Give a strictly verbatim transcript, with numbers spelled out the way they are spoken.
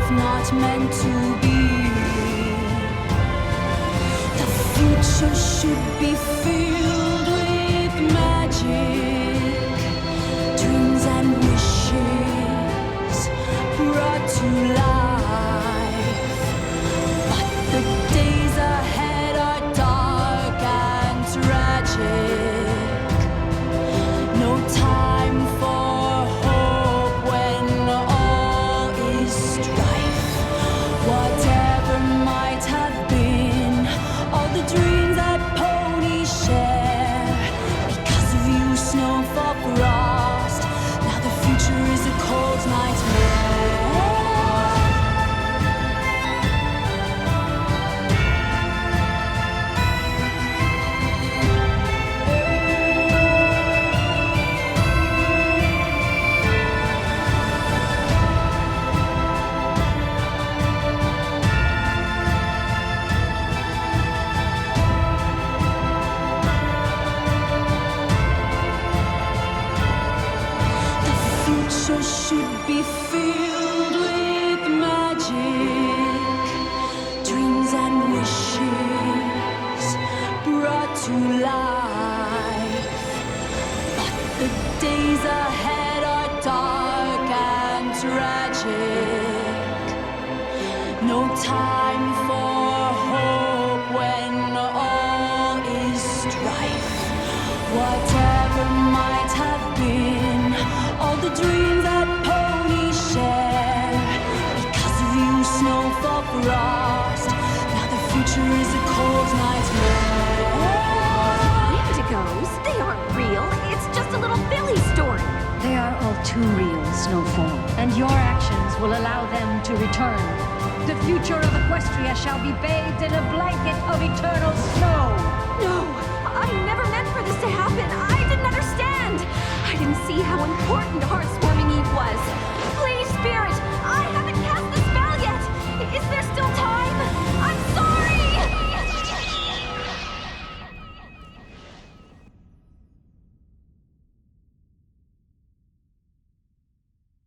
life not meant to be. The future should be filled with magic, dreams and wishes brought to life. But the days ahead are dark and tragic. No time for hope when all is strife. Whatever might have been, all the dreams that ponies share. Because of you, snow for frost. Now the future is a cold nightmare. Future should be filled with magic, dreams and wishes brought to life. But the days ahead are dark and tragic. No time for hope when all is strife. Whatever might have been, all the dreams that ponies share. Because of you, snow for frost. Now the future is a cold nightmare. Wendigos? They aren't real. It's just a little Billy story. They are all too real, Snowfall, and your actions will allow them to return. The future of Equestria shall be bathed in a blanket of eternal snow. No, I never meant for this to happen. I didn't understand. I didn't see how important Heart's